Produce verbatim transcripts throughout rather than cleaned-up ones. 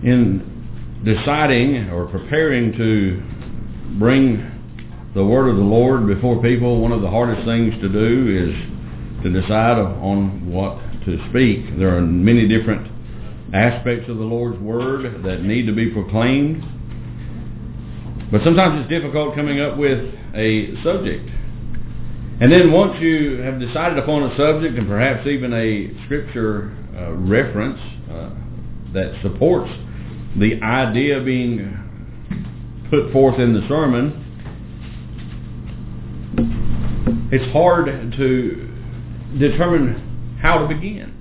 In deciding or preparing to bring the word of the Lord before people, one of the hardest things to do is to decide on what to speak. There are many different aspects of the Lord's word that need to be proclaimed, but sometimes it's difficult coming up with a subject. And then once you have decided upon a subject and perhaps even a scripture uh, reference uh, that supports the idea being put forth in the sermon, it's hard to determine how to begin.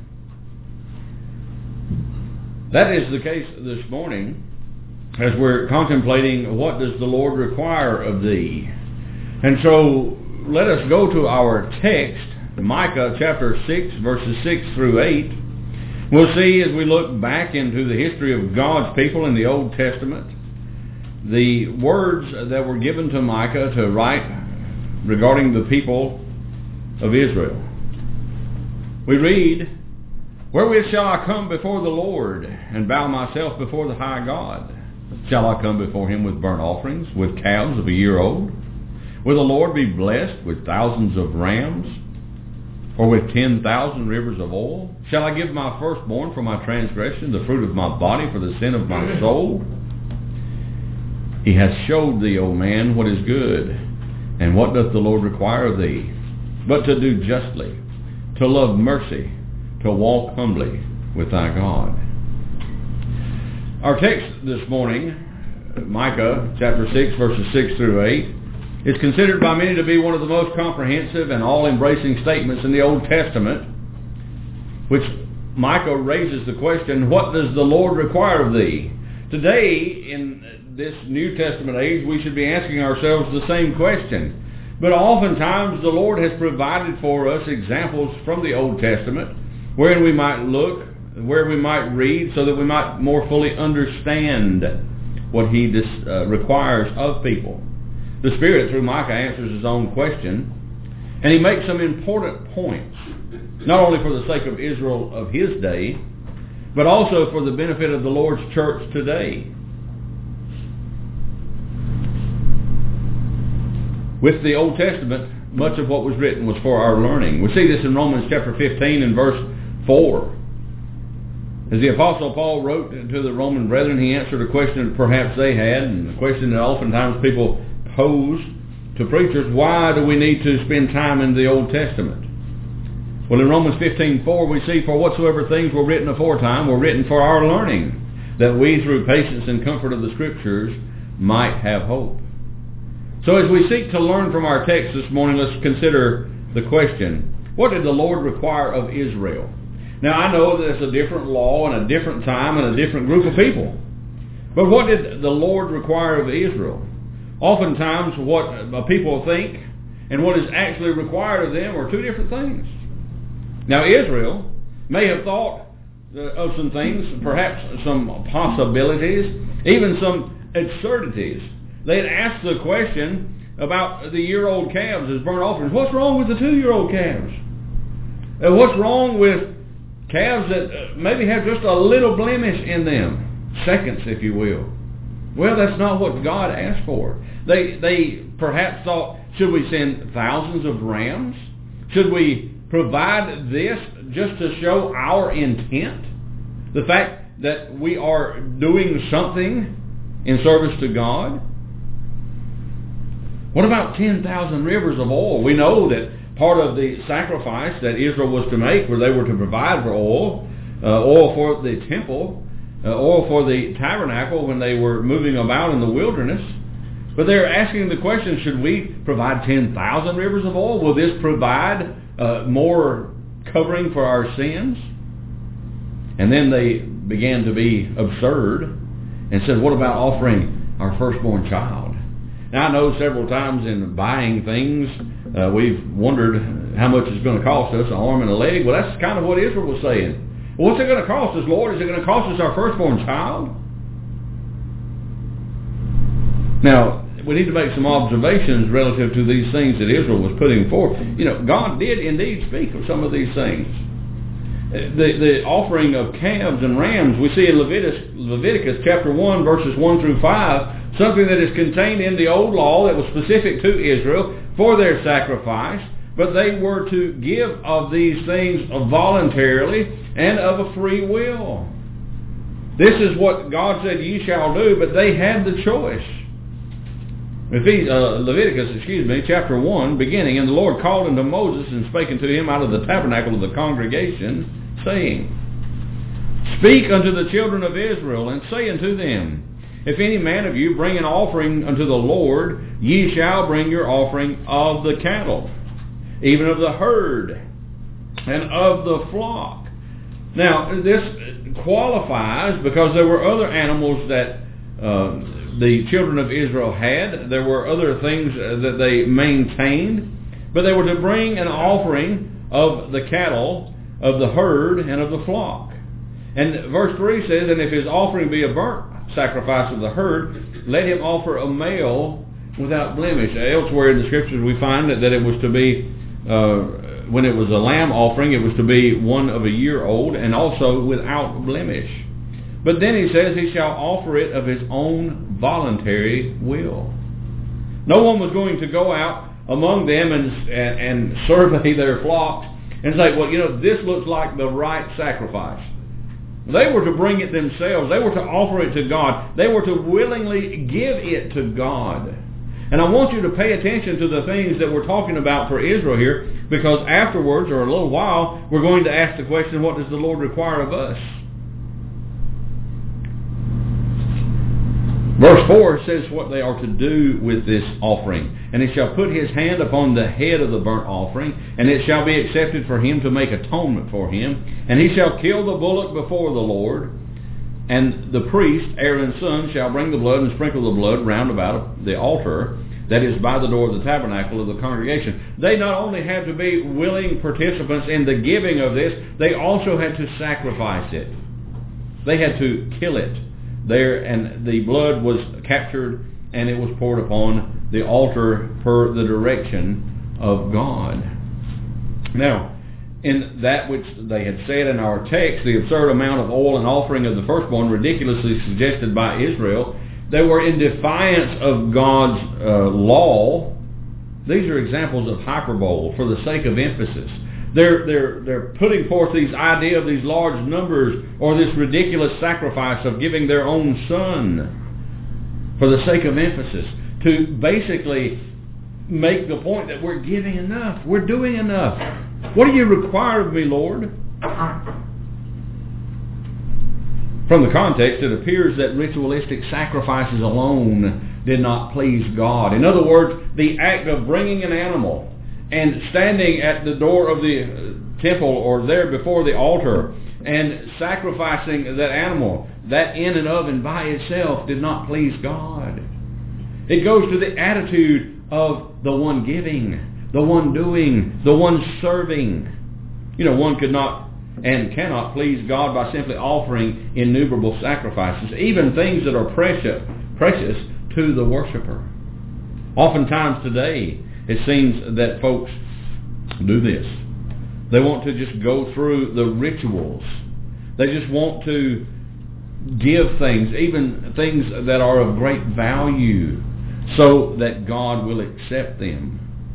That is the case this morning as we're contemplating what does the Lord require of thee. And so let us go to our text, Micah chapter six, verses six through eight. We'll see as we look back into the history of God's people in the Old Testament, the words that were given to Micah to write regarding the people of Israel. We read, "Wherewith shall I come before the Lord, and bow myself before the high God? Shall I come before him with burnt offerings, with calves of a year old? Will the Lord be blessed with thousands of rams, or with ten thousand rivers of oil? Shall I give my firstborn for my transgression, the fruit of my body for the sin of my soul? He hath showed thee, O man, what is good, and what doth the Lord require of thee, but to do justly, to love mercy, to walk humbly with thy God." Our text this morning, Micah chapter six, verses six through eight, is considered by many to be one of the most comprehensive and all-embracing statements in the Old Testament, which Micah raises the question, what does the Lord require of thee? Today, in this New Testament age, we should be asking ourselves the same question. But oftentimes the Lord has provided for us examples from the Old Testament wherein we might look, where we might read, so that we might more fully understand what he dis, uh, requires of people. The Spirit, through Micah, answers his own question, and he makes some important points, not only for the sake of Israel of his day, but also for the benefit of the Lord's church today. With the Old Testament, much of what was written was for our learning. We see this in Romans chapter fifteen and verse four. As the Apostle Paul wrote to the Roman brethren, he answered a question that perhaps they had, and a question that oftentimes people pose to preachers: why do we need to spend time in the Old Testament? Well, in Romans fifteen four we see, "For whatsoever things were written aforetime were written for our learning, that we through patience and comfort of the Scriptures might have hope." So as we seek to learn from our text this morning, let's consider the question, what did the Lord require of Israel? Now, I know that it's a different law and a different time and a different group of people. But what did the Lord require of Israel? Oftentimes what people think and what is actually required of them are two different things. Now, Israel may have thought of some things, perhaps some possibilities, even some absurdities. They had asked the question about the year-old calves as burnt offerings. What's wrong with the two-year-old calves? Uh, what's wrong with calves that uh, maybe have just a little blemish in them? Seconds, if you will. Well, that's not what God asked for. They, they perhaps thought, should we send thousands of rams? Should we provide this just to show our intent? The fact that we are doing something in service to God? What about ten thousand rivers of oil? We know that part of the sacrifice that Israel was to make, where they were to provide for oil, uh, oil for the temple, uh, oil for the tabernacle when they were moving about in the wilderness. But they're asking the question, should we provide ten thousand rivers of oil? Will this provide uh, more covering for our sins? And then they began to be absurd and said, what about offering our firstborn child? Now, I know several times in buying things, uh, we've wondered how much it's going to cost us, an arm and a leg. Well, that's kind of what Israel was saying. Well, what's it going to cost us, Lord? Is it going to cost us our firstborn child? Now, we need to make some observations relative to these things that Israel was putting forth. You know, God did indeed speak of some of these things. the, the offering of calves and rams. We see in Leviticus, Leviticus chapter one, verses one through five, something that is contained in the old law that was specific to Israel for their sacrifice, but they were to give of these things voluntarily and of a free will. This is what God said ye shall do, but they had the choice. Uh, Leviticus, excuse me, chapter one, beginning, and the Lord called unto Moses and spake unto him out of the tabernacle of the congregation, saying, Speak unto the children of Israel, and say unto them, If any man of you bring an offering unto the Lord, ye shall bring your offering of the cattle, even of the herd, and of the flock. Now, this qualifies because there were other animals that uh, the children of Israel had. There were other things that they maintained, but they were to bring an offering of the cattle, of the herd, and of the flock. And verse three says, And if his offering be a burnt sacrifice of the herd, let him offer a male without blemish. Elsewhere in the Scriptures we find that, that it was to be, uh, when it was a lamb offering, it was to be one of a year old, and also without blemish. But then he says he shall offer it of his own voluntary will. No one was going to go out among them and, and, and survey their flocks and say, well, you know, this looks like the right sacrifice. They were to bring it themselves. They were to offer it to God. They were to willingly give it to God. And I want you to pay attention to the things that we're talking about for Israel here, because afterwards, or a little while, we're going to ask the question, what does the Lord require of us? Verse four says what they are to do with this offering. And he shall put his hand upon the head of the burnt offering, and it shall be accepted for him to make atonement for him. And he shall kill the bullock before the Lord. And the priest, Aaron's son, shall bring the blood and sprinkle the blood round about the altar that is by the door of the tabernacle of the congregation. They not only had to be willing participants in the giving of this, they also had to sacrifice it. They had to kill it there, and the blood was captured and it was poured upon the altar per the direction of God. Now, in that which they had said in our text, the absurd amount of oil and offering of the firstborn ridiculously suggested by Israel, they were in defiance of God's uh, law. These are examples of hyperbole for the sake of emphasis. They're, they're, they're putting forth these idea of these large numbers, or this ridiculous sacrifice of giving their own son for the sake of emphasis, to basically make the point that we're giving enough, we're doing enough. What do you require of me, Lord? From the context, it appears that ritualistic sacrifices alone did not please God. In other words, the act of bringing an animal and standing at the door of the temple or there before the altar and sacrificing that animal, that in and of and by itself did not please God. It goes to the attitude of the one giving, the one doing, the one serving. You know, one could not and cannot please God by simply offering innumerable sacrifices, even things that are precious, precious to the worshiper. Oftentimes today, it seems that folks do this. They want to just go through the rituals. They just want to give things, even things that are of great value, so that God will accept them.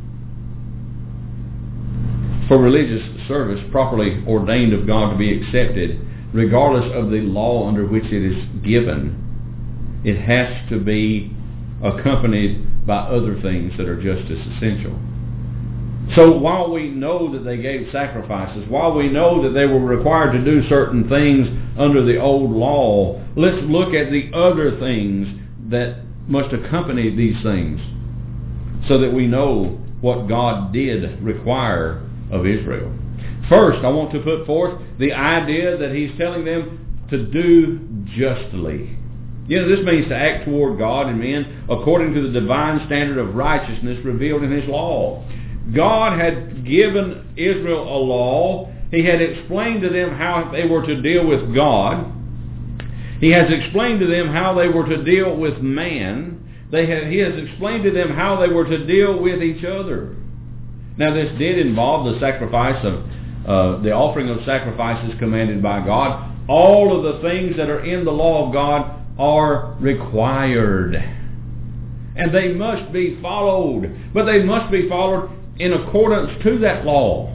For religious service properly ordained of God to be accepted, regardless of the law under which it is given, it has to be accompanied by other things that are just as essential. So while we know that they gave sacrifices, while we know that they were required to do certain things under the old law, let's look at the other things that must accompany these things so that we know what God did require of Israel. First, I want to put forth the idea that he's telling them to do justly. You know, this means to act toward God and men according to the divine standard of righteousness revealed in his law. God had given Israel a law. He had explained to them how they were to deal with God. He has explained to them how they were to deal with man. They have, he has explained to them how they were to deal with each other. Now, this did involve the sacrifice of uh, the offering of sacrifices commanded by God. All of the things that are in the law of God are required. And they must be followed. But they must be followed in accordance to that law.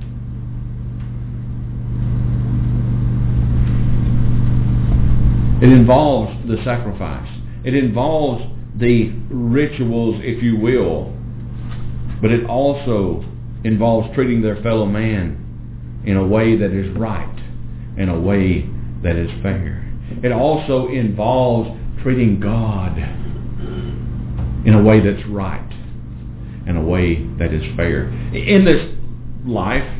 It involves the sacrifice. It involves the rituals, if you will. But it also involves treating their fellow man in a way that is right, in a way that is fair. It also involves treating God in a way that's right, in a way that is fair. In this life,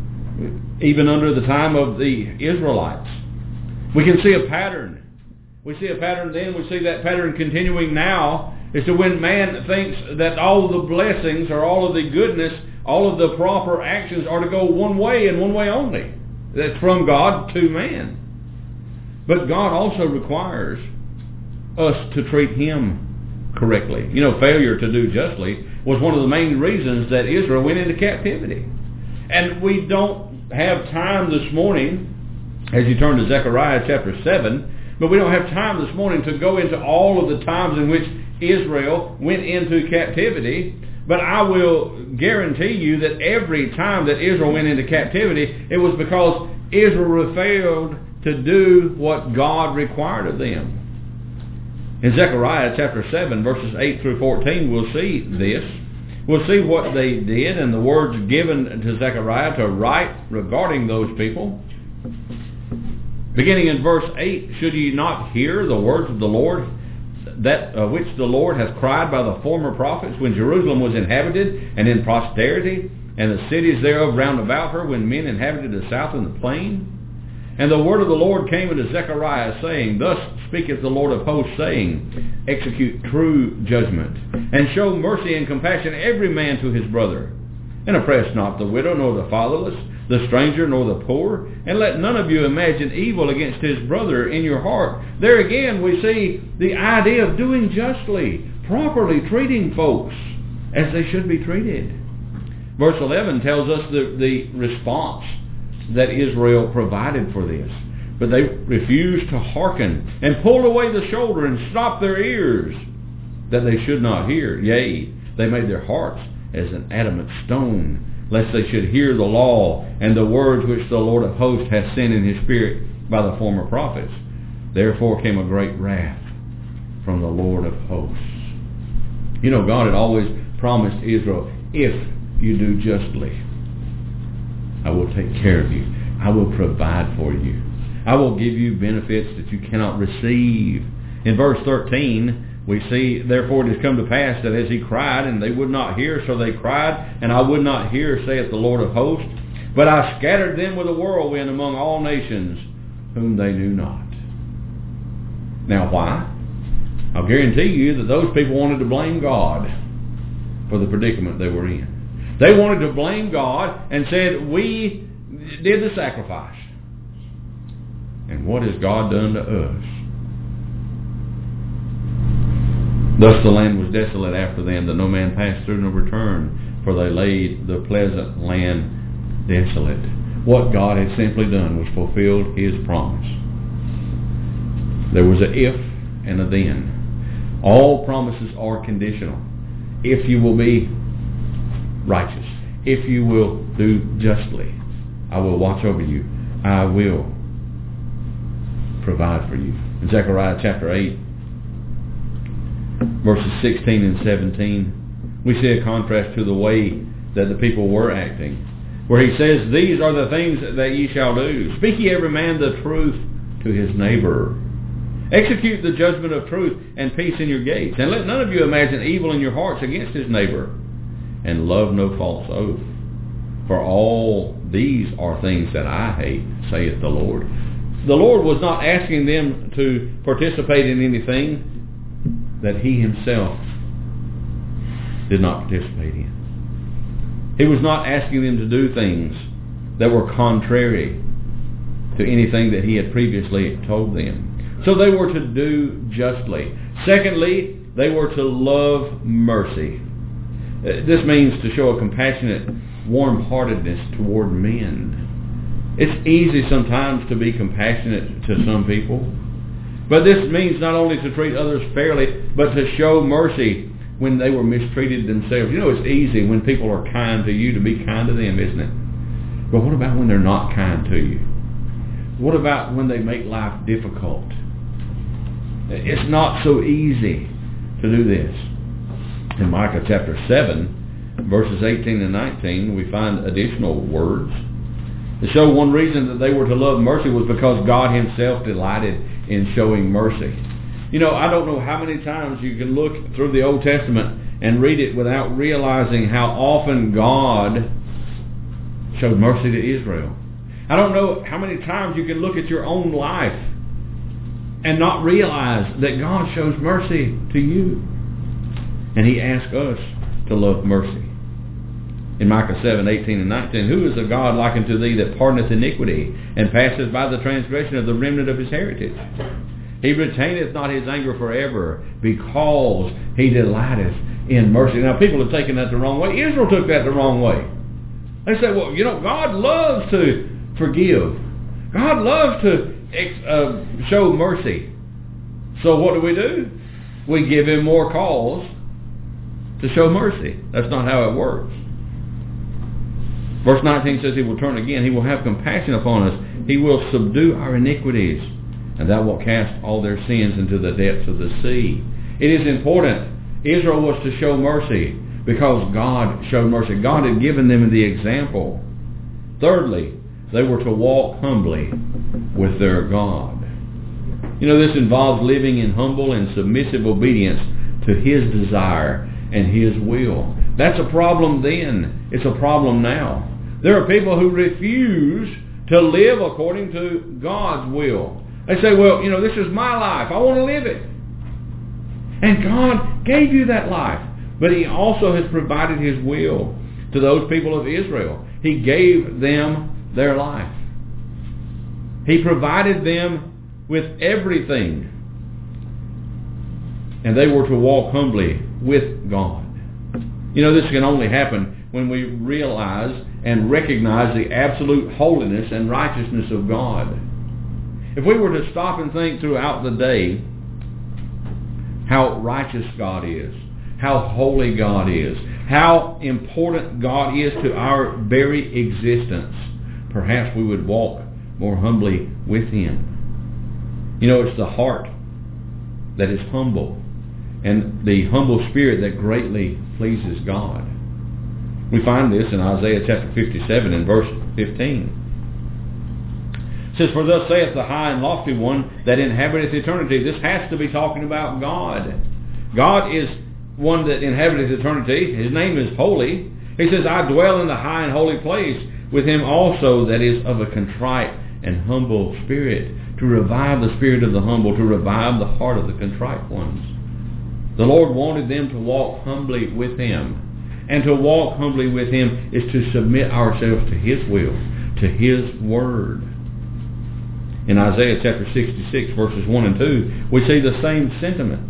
even under the time of the Israelites, we can see a pattern. We see a pattern then, we see that pattern continuing now, is to when man thinks that all of the blessings or all of the goodness, all of the proper actions are to go one way and one way only. That's from God to man. But God also requires us to treat Him correctly. You know, failure to do justly was one of the main reasons that Israel went into captivity. And we don't have time this morning, as you turn to Zechariah chapter seven, but we don't have time this morning to go into all of the times in which Israel went into captivity. But I will guarantee you that every time that Israel went into captivity, it was because Israel failed to do what God required of them. In Zechariah chapter seven, verses eight through fourteen, we'll see this. We'll see what they did and the words given to Zechariah to write regarding those people. Beginning in verse eight, should ye not hear the words of the Lord, that uh, which the Lord has cried by the former prophets, when Jerusalem was inhabited and in prosperity, and the cities thereof round about her, when men inhabited the south and the plain? And the word of the Lord came unto Zechariah, saying, Thus speaketh the Lord of hosts, saying, Execute true judgment, and show mercy and compassion every man to his brother. And oppress not the widow, nor the fatherless, the stranger, nor the poor, and let none of you imagine evil against his brother in your heart. There again we see the idea of doing justly, properly treating folks as they should be treated. Verse eleven tells us the, the response that Israel provided for this. But they refused to hearken, and pulled away the shoulder, and stopped their ears, that they should not hear. Yea, they made their hearts as an adamant stone, lest they should hear the law and the words which the Lord of hosts hath sent in his spirit by the former prophets. Therefore came a great wrath from the Lord of hosts. You know, God had always promised Israel, if you do justly, I will take care of you. I will provide for you. I will give you benefits that you cannot receive. In verse thirteen, we see, therefore it has come to pass that as he cried, and they would not hear, so they cried, and I would not hear, saith the Lord of hosts. But I scattered them with a whirlwind among all nations, whom they knew not. Now why? I'll guarantee you that those people wanted to blame God for the predicament they were in. They wanted to blame God and said, we did the sacrifice. And what has God done to us? Thus the land was desolate after them, that no man passed through nor returned, for they laid the pleasant land desolate. What God had simply done was fulfilled his promise. There was a if and a then. All promises are conditional. If you will be righteous, if you will do justly, I will watch over you. I will provide for you. In Zechariah chapter eight, verses sixteen and seventeen, we see a contrast to the way that the people were acting, where he says, These are the things that ye shall do. Speak ye every man the truth to his neighbor. Execute the judgment of truth and peace in your gates. And let none of you imagine evil in your hearts against his neighbor. And love no false oath. For all these are things that I hate, saith the Lord. The Lord was not asking them to participate in anything that he himself did not participate in. He was not asking them to do things that were contrary to anything that he had previously told them. So they were to do justly. Secondly, they were to love mercy. This means to show a compassionate warm-heartedness toward men. It's easy sometimes to be compassionate to some people, but this means not only to treat others fairly, but to show mercy when they were mistreated themselves. You know, it's easy when people are kind to you to be kind to them, isn't it? But what about when they're not kind to you? What about when they make life difficult? It's not so easy to do this. In Micah chapter seven, verses eighteen and nineteen, we find additional words to show one reason that they were to love mercy was because God himself delighted in showing mercy. You know, I don't know how many times you can look through the Old Testament and read it without realizing how often God showed mercy to Israel. I don't know how many times you can look at your own life and not realize that God shows mercy to you. And he asks us to love mercy. In Micah seven, eighteen and nineteen, who is a God like unto thee that pardoneth iniquity and passeth by the transgression of the remnant of his heritage? He retaineth not his anger forever, because he delighteth in mercy. Now, people have taken that the wrong way. Israel took that the wrong way. They say, well, you know, God loves to forgive. God loves to uh, show mercy. So what do we do? We give him more cause to show mercy. That's not how it works. Verse nineteen says he will turn again. He will have compassion upon us. He will subdue our iniquities, and thou wilt cast all their sins into the depths of the sea. It is important. Israel was to show mercy because God showed mercy. God had given them the example. Thirdly, they were to walk humbly with their God. You know, this involves living in humble and submissive obedience to his desire and his will. That's a problem then. It's a problem now. There are people who refuse to live according to God's will. They say, well, you know, this is my life. I want to live it. And God gave you that life. But he also has provided his will to those people of Israel. He gave them their life. He provided them with everything. And they were to walk humbly with God. You know, this can only happen when we realize and recognize the absolute holiness and righteousness of God. If we were to stop and think throughout the day how righteous God is, how holy God is, how important God is to our very existence, perhaps we would walk more humbly with him. You know, it's the heart that is humble and the humble spirit that greatly pleases God. We find this in Isaiah chapter fifty-seven and verse fifteen. It says, for thus saith the high and lofty one that inhabiteth eternity. This has to be talking about God. God is one that inhabiteth eternity. His name is holy. He says, I dwell in the high and holy place with him also that is of a contrite and humble spirit, to revive the spirit of the humble, to revive the heart of the contrite ones. The Lord wanted them to walk humbly with him. And to walk humbly with him is to submit ourselves to his will, to his word. In Isaiah chapter sixty-six, verses one and two, we see the same sentiment.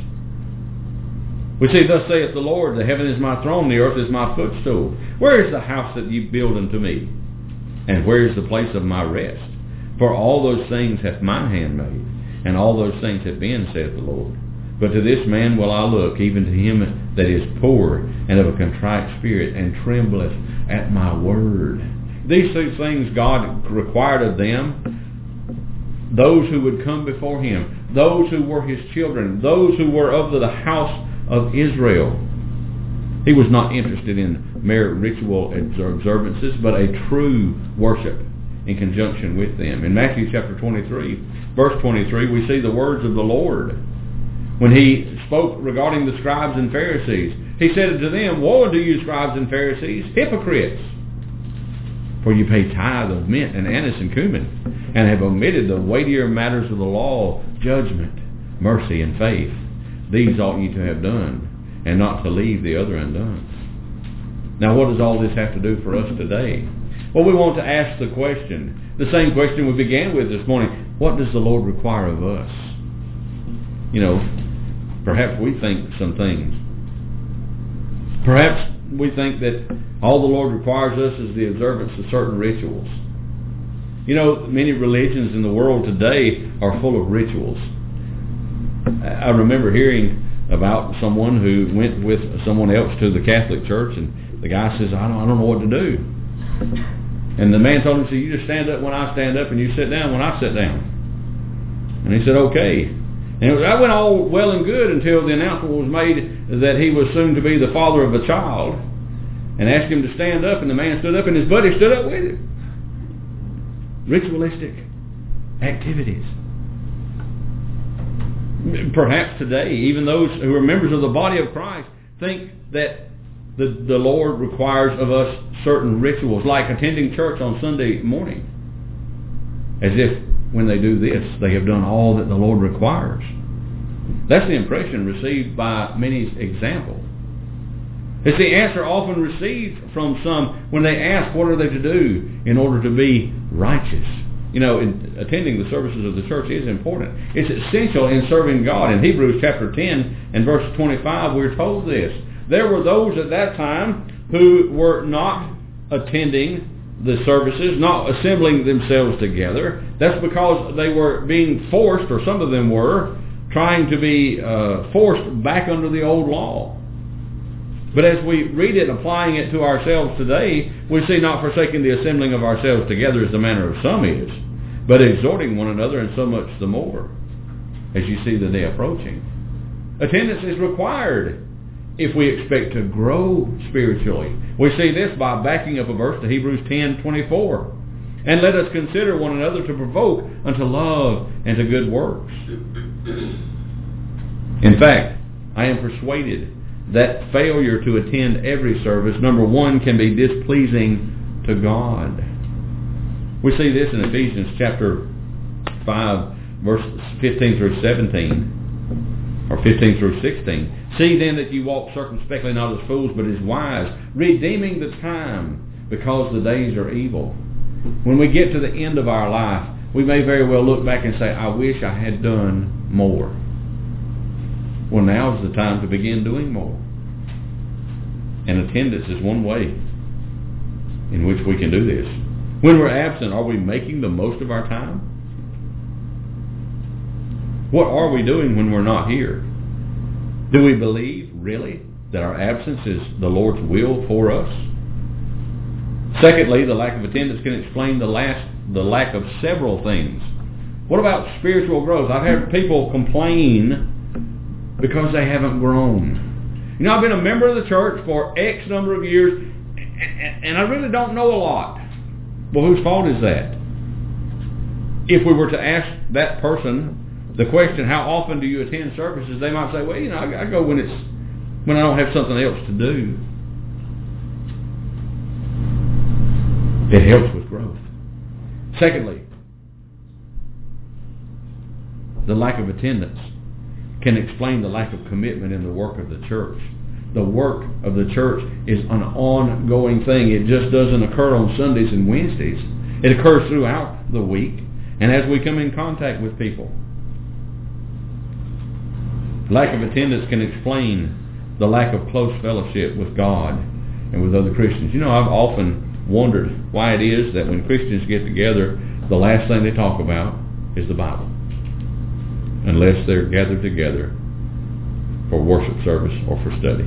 We see, thus saith the Lord, the heaven is my throne, the earth is my footstool. Where is the house that ye build unto me? And where is the place of my rest? For all those things hath my hand made, and all those things have been, saith the Lord. But to this man will I look, even to him that is poor and of a contrite spirit, and trembleth at my word. These two things God required of them. Those who would come before him, those who were his children, those who were of the house of Israel. He was not interested in mere ritual observances, but a true worship in conjunction with them. In Matthew chapter twenty-three, verse twenty-three, we see the words of the Lord. When he spoke regarding the scribes and Pharisees, he said to them, woe unto you, scribes and Pharisees, hypocrites! For you pay tithe of mint and anise and cumin, and have omitted the weightier matters of the law, judgment, mercy, and faith. These ought ye to have done, and not to leave the other undone. Now, what does all this have to do for us today? Well, we want to ask the question, the same question we began with this morning. What does the Lord require of us? You know, perhaps we think some things. Perhaps we think that All the Lord requires us is the observance of certain rituals. You know, many religions in the world today are full of rituals. I remember hearing about someone who went with someone else to the Catholic Church, and the guy says, I don't, I don't know what to do. And the man told him, so you just stand up when I stand up, and you sit down when I sit down. And he said, okay. And it was, that went all well and good until the announcement was made that he was soon to be the father of a child, and asked him to stand up, and the man stood up, and his buddy stood up with him. Ritualistic activities. Perhaps today, even those who are members of the body of Christ think that the, the Lord requires of us certain rituals, like attending church on Sunday morning, as if when they do this, they have done all that the Lord requires. That's the impression received by many's example. It's the answer often received from some when they ask what are they to do in order to be righteous. You know, in, attending the services of the church is important. It's essential in serving God. In Hebrews chapter ten and verse twenty-five, we're told this. There were those at that time who were not attending the services, not assembling themselves together. That's because they were being forced, or some of them were, trying to be uh, forced back under the old law. But as we read it, applying it to ourselves today, we see not forsaking the assembling of ourselves together as the manner of some is, but exhorting one another, and so much the more, as you see the day approaching. Attendance is required if we expect to grow spiritually. We see this by backing up a verse to Hebrews ten twenty-four. And let us consider one another to provoke unto love and to good works. In fact, I am persuaded that failure to attend every service, number one, can be displeasing to God. We see this in Ephesians chapter five, verse fifteen through seventeen, or fifteen through sixteen. See then that you walk circumspectly, not as fools, but as wise, redeeming the time, because the days are evil. When we get to the end of our life, we may very well look back and say, I wish I had done more. Well, now is the time to begin doing more. And attendance is one way in which we can do this. When we're absent, are we making the most of our time? What are we doing when we're not here? Do we believe, really, that our absence is the Lord's will for us? Secondly, the lack of attendance can explain the, last, the lack of several things. What about spiritual growth? I've heard people complain because they haven't grown. You know, I've been a member of the church for X number of years, and I really don't know a lot. Well, whose fault is that? If we were to ask that person the question, how often do you attend services, they might say, well, you know, I, I go when it's when I don't have something else to do. It helps with growth. Secondly, the lack of attendance can explain the lack of commitment in the work of the church. The work of the church is an ongoing thing. It just doesn't occur on Sundays and Wednesdays. It occurs throughout the week and as we come in contact with people. Lack of attendance can explain the lack of close fellowship with God and with other Christians. You know, I've often wondered why it is that when Christians get together, the last thing they talk about is the Bible, unless they're gathered together for worship service or for study.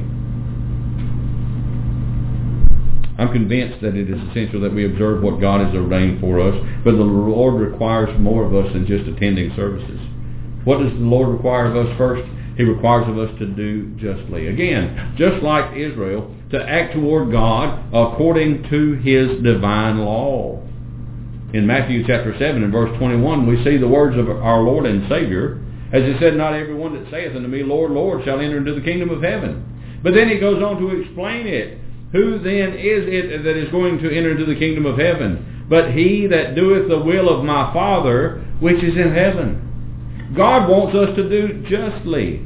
I'm convinced that it is essential that we observe what God has ordained for us, but the Lord requires more of us than just attending services. What does the Lord require of us first? He requires of us to do justly. Again, just like Israel, to act toward God according to His divine law. In Matthew chapter seven and verse twenty-one, we see the words of our Lord and Savior, as He said, not everyone that saith unto me, Lord, Lord, shall enter into the kingdom of heaven. But then He goes on to explain it. Who then is it that is going to enter into the kingdom of heaven? But he that doeth the will of my Father, which is in heaven. God wants us to do justly.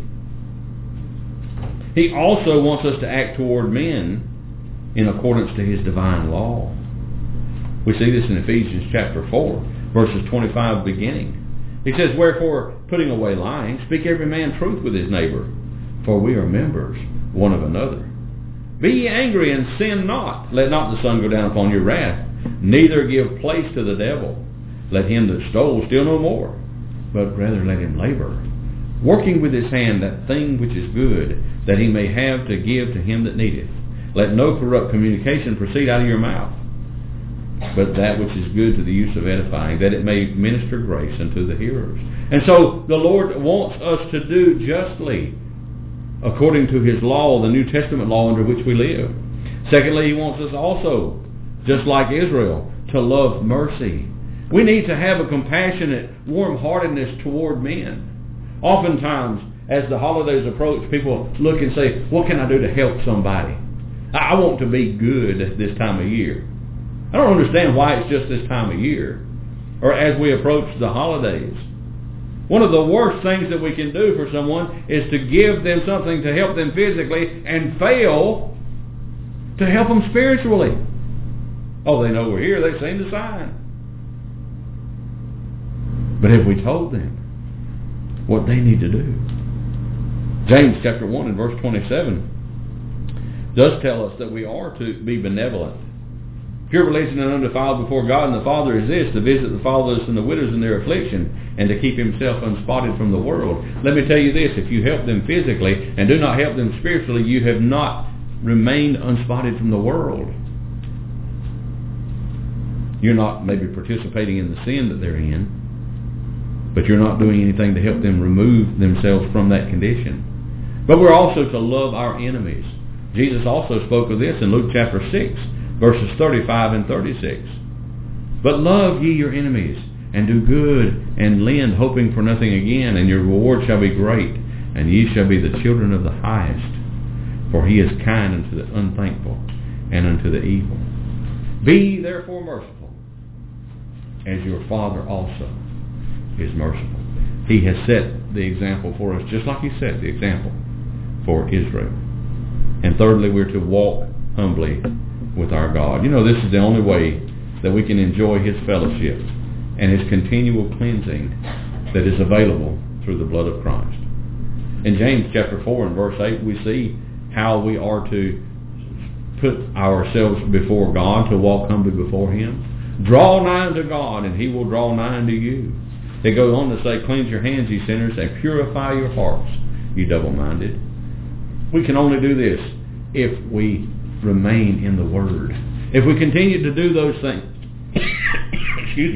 He also wants us to act toward men in accordance to His divine law. We see this in Ephesians chapter four, verses twenty-five beginning. He says, wherefore, putting away lying, speak every man truth with his neighbor, for we are members one of another. Be ye angry and sin not. Let not the sun go down upon your wrath. Neither give place to the devil. Let him that stole steal no more, but rather let him labor, working with his hand that thing which is good, that he may have to give to him that needeth. Let no corrupt communication proceed out of your mouth, but that which is good to the use of edifying, that it may minister grace unto the hearers. And so the Lord wants us to do justly according to his law, the New Testament law under which we live. Secondly, he wants us also, just like Israel, to love mercy. We need to have a compassionate warm-heartedness toward men. Oftentimes, as the holidays approach, people look and say, what can I do to help somebody? I want to be good at this time of year. I don't understand why it's just this time of year, or as we approach the holidays. One of the worst things that we can do for someone is to give them something to help them physically and fail to help them spiritually. Oh, they know we're here. They've seen the sign. But have we told them what they need to do? James chapter one and verse twenty-seven does tell us that we are to be benevolent. Pure religion and undefiled before God and the Father is this, to visit the fatherless and the widows in their affliction, and to keep himself unspotted from the world. Let me tell you this, if you help them physically and do not help them spiritually, you have not remained unspotted from the world. You're not maybe participating in the sin that they're in, but you're not doing anything to help them remove themselves from that condition. But we're also to love our enemies. Jesus also spoke of this in Luke chapter six, verses thirty-five and thirty-six. But love ye your enemies, and do good, and lend, hoping for nothing again, and your reward shall be great, and ye shall be the children of the highest. For he is kind unto the unthankful, and unto the evil. Be ye therefore merciful, as your Father also is merciful. He has set the example for us, just like he set the example for Israel. And thirdly, we're to walk humbly with our God. You know, this is the only way that we can enjoy his fellowship and his continual cleansing that is available through the blood of Christ. In James chapter four and verse eight, we see how we are to put ourselves before God, to walk humbly before him. Draw nigh unto God, and he will draw nigh unto you. It goes on to say, cleanse your hands, ye sinners, and purify your hearts, ye double-minded. We can only do this if we remain in the Word. If we continue to do those things, excuse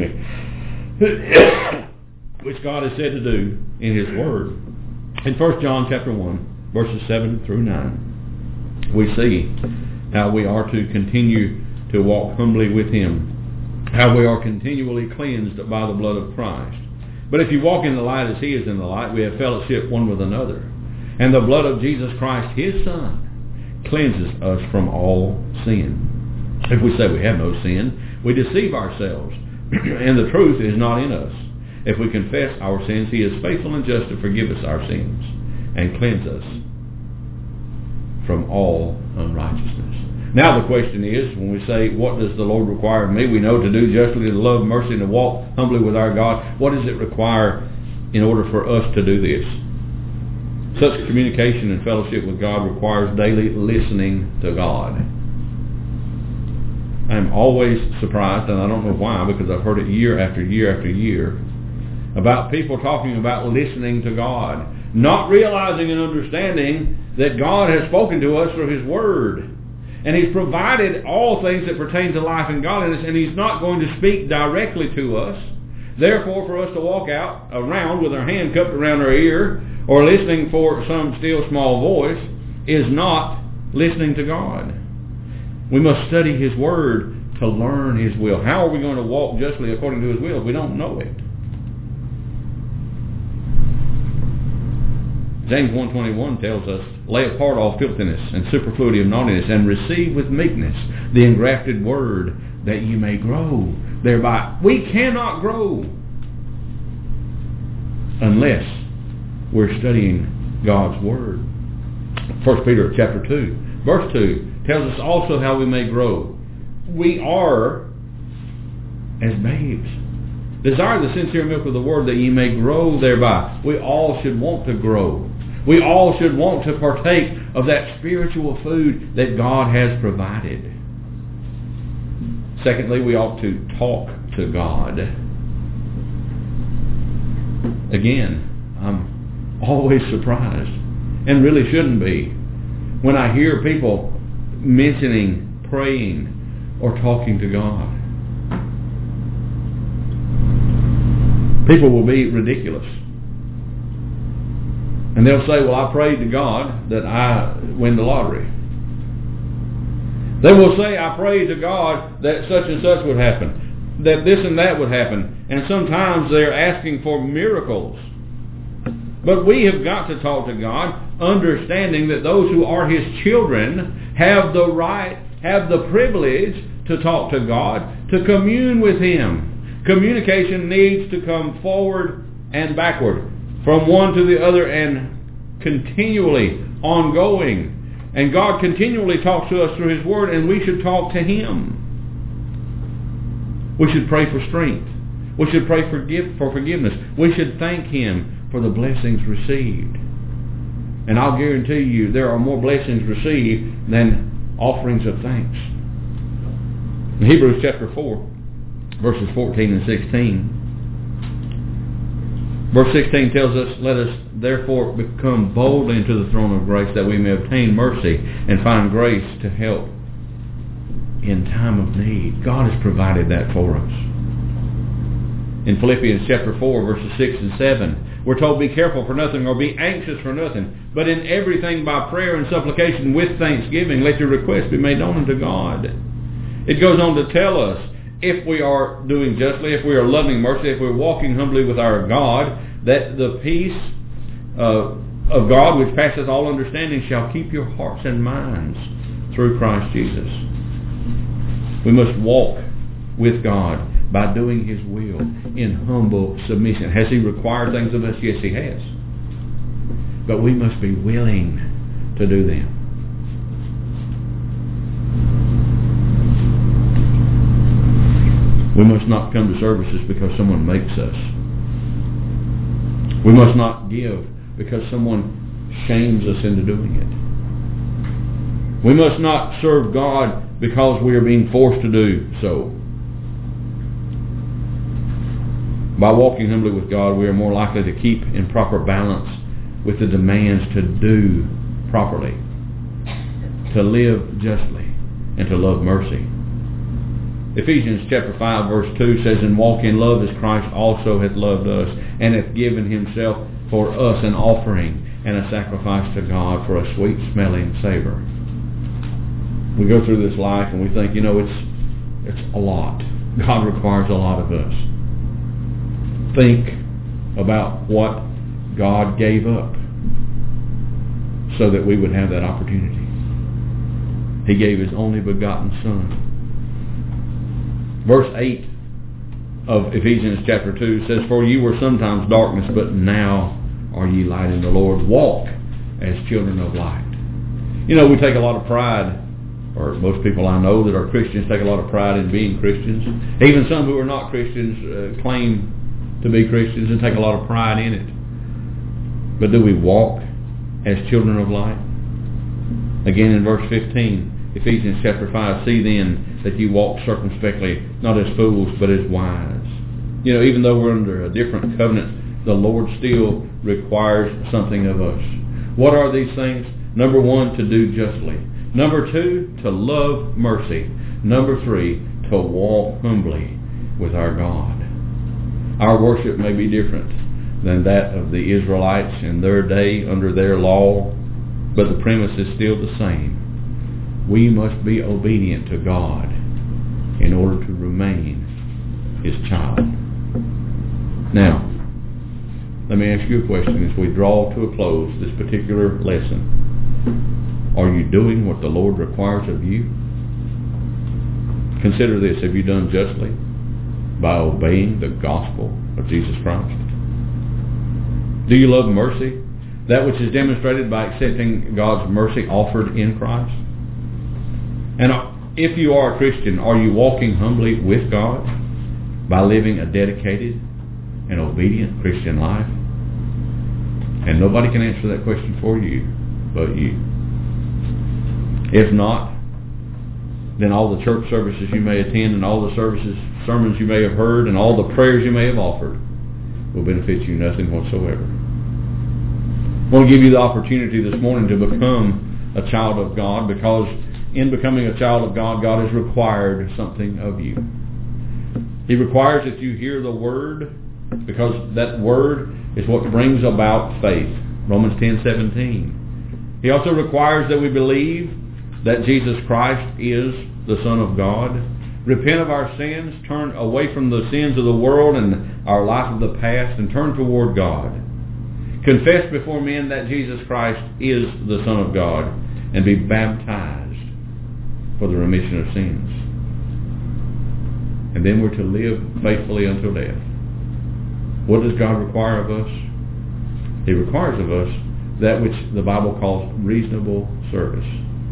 me, which God has said to do in his Word. In First John chapter one, verses seven through nine, we see how we are to continue to walk humbly with him, how we are continually cleansed by the blood of Christ. But if you walk in the light as he is in the light, we have fellowship one with another. And the blood of Jesus Christ, his Son, cleanses us from all sin. If we say we have no sin, we deceive ourselves, and the truth is not in us. If we confess our sins, he is faithful and just to forgive us our sins and cleanse us from all unrighteousness. Now the question is, when we say, what does the Lord require of me? We know to do justly, to love mercy, and to walk humbly with our God. What does it require in order for us to do this? Such communication and fellowship with God requires daily listening to God. I'm always surprised, and I don't know why, because I've heard it year after year after year, about people talking about listening to God, not realizing and understanding that God has spoken to us through his Word. And he's provided all things that pertain to life and godliness, and he's not going to speak directly to us. Therefore, for us to walk out around with our hand cupped around our ear or listening for some still small voice is not listening to God. We must study his Word to learn his will. How are we going to walk justly according to his will if we don't know it? James one twenty-one tells us, lay apart all filthiness and superfluity of naughtiness, and receive with meekness the engrafted word, that you may grow thereby. We cannot grow unless we're studying God's Word. First Peter chapter two, verse two tells us also how we may grow. We are as babes. Desire the sincere milk of the Word, that ye may grow thereby. We all should want to grow. We all should want to partake of that spiritual food that God has provided. Secondly, we ought to talk to God. Again, I'm always surprised, and really shouldn't be, when I hear people mentioning praying or talking to God. People will be ridiculous. And they'll say, well, I prayed to God that I win the lottery. They will say, I prayed to God that such and such would happen, that this and that would happen. And sometimes they're asking for miracles. But we have got to talk to God, understanding that those who are His children have the right, have the privilege to talk to God, to commune with Him. Communication needs to come forward and backward, from one to the other, and continually ongoing. And God continually talks to us through His Word, and we should talk to Him. We should pray for strength. We should pray for, give, for forgiveness. We should thank Him for the blessings received. And I'll guarantee you there are more blessings received than offerings of thanks. In Hebrews chapter four, verses fourteen and sixteen, verse sixteen tells us, let us therefore become boldly into the throne of grace, that we may obtain mercy and find grace to help in time of need. God has provided that for us. In Philippians chapter four, verses six and seven, we're told, be careful for nothing, or be anxious for nothing, but in everything by prayer and supplication with thanksgiving, let your requests be made known unto God. It goes on to tell us, if we are doing justly, if we are loving mercy, if we're walking humbly with our God, that the peace uh, of God, which passeth all understanding, shall keep your hearts and minds through Christ Jesus. We must walk with God by doing His will in humble submission. Has He required things of us? Yes, He has. But we must be willing to do them. We must not come to services because someone makes us. We must not give because someone shames us into doing it. We must not serve God because we are being forced to do so. By walking humbly with God, we are more likely to keep in proper balance with the demands to do properly, to live justly, and to love mercy. Ephesians chapter five verse two says, and walk in love as Christ also hath loved us, and hath given Himself for us an offering and a sacrifice to God for a sweet smelling savor. We go through this life and we think, you know, it's it's a lot. God requires a lot of us. Think about what God gave up so that we would have that opportunity. He gave His only begotten Son. Verse eight of Ephesians chapter two says, for you were sometimes darkness, but now are ye light in the Lord. Walk as children of light. You know, we take a lot of pride, or most people I know that are Christians take a lot of pride in being Christians. Even some who are not Christians uh, claim to be Christians and take a lot of pride in it. But do we walk as children of light? Again in verse fifteen, Ephesians chapter five, see then that you walk circumspectly, not as fools, but as wise. You know, even though we're under a different covenant, the Lord still requires something of us. What are these things? Number one, to do justly. Number two, to love mercy. Number three, to walk humbly with our God. Our worship may be different than that of the Israelites in their day under their law, but the premise is still the same. We must be obedient to God in order to remain His child. Now, let me ask you a question as we draw to a close this particular lesson. Are you doing what the Lord requires of you? Consider this. Have you done justly by obeying the gospel of Jesus Christ? Do you love mercy? That which is demonstrated by accepting God's mercy offered in Christ? And if you are a Christian, are you walking humbly with God by living a dedicated and obedient Christian life? And nobody can answer that question for you but you. If not, then all the church services you may attend and all the services, sermons you may have heard and all the prayers you may have offered will benefit you nothing whatsoever. I want to give you the opportunity this morning to become a child of God, because in becoming a child of God, God has required something of you. He requires that you hear the Word, because that Word is what brings about faith. Romans ten seventeen. He also requires that we believe that Jesus Christ is the Son of God, repent of our sins, turn away from the sins of the world and our life of the past, and turn toward God. Confess before men that Jesus Christ is the Son of God, and be baptized for the remission of sins. And then we're to live faithfully until death. What does God require of us? He requires of us that which the Bible calls reasonable service.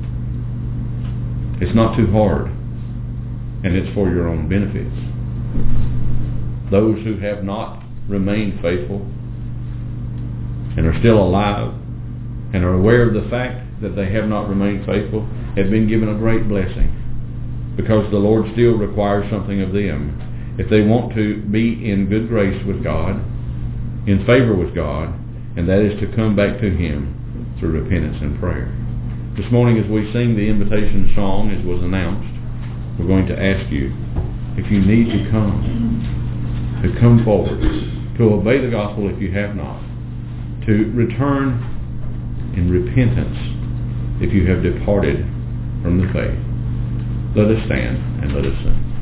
It's not too hard, and it's for your own benefits. Those who have not remained faithful and are still alive and are aware of the fact that they have not remained faithful have been given a great blessing, because the Lord still requires something of them if they want to be in good grace with God, in favor with God, and that is to come back to Him through repentance and prayer. This morning, as we sing the invitation song, as was announced, we're going to ask you, if you need to come, to come forward, to obey the gospel if you have not, to return in repentance if you have departed from the faith. Let us stand and let us sing.